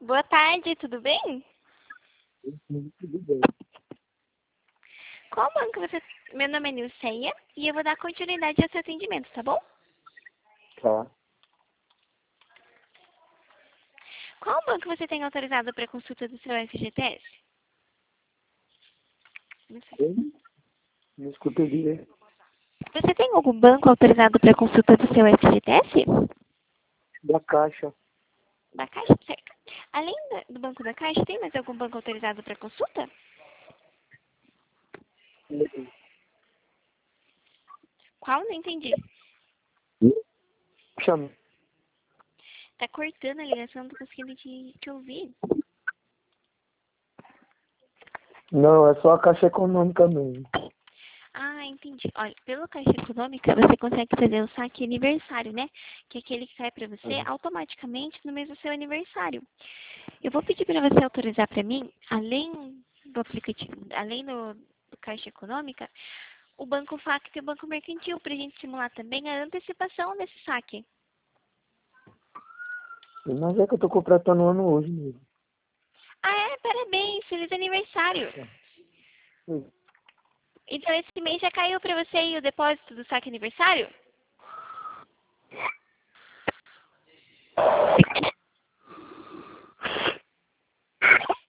Boa tarde, tudo bem? Tudo bem. Qual banco você... Meu nome é Nilceia e eu vou dar continuidade ao seu atendimento, tá bom? Tá. Qual banco você tem autorizado para consulta do seu FGTS? Não sei. Eu não escutei direito. Você tem algum banco autorizado para consulta do seu FGTS? Da Caixa. Da Caixa, certo. Além do banco da Caixa, tem mais algum banco autorizado para consulta? Qual? Não entendi. Chama. Tá cortando a ligação, não tô conseguindo te ouvir. Não, é só a Caixa Econômica mesmo. Ah, entendi. Olha, pela Caixa Econômica, você consegue fazer o saque aniversário, né? Que é aquele que cai para você automaticamente no mês do seu aniversário. Eu vou pedir para você autorizar para mim, além do aplicativo, além do Caixa Econômica, o Banco Facto e o Banco Mercantil, para a gente simular também a antecipação desse saque. Mas é que eu tô completando um ano hoje mesmo. Ah, é? Parabéns! Feliz aniversário! Sim. Então, esse mês já caiu para você aí o depósito do saque aniversário?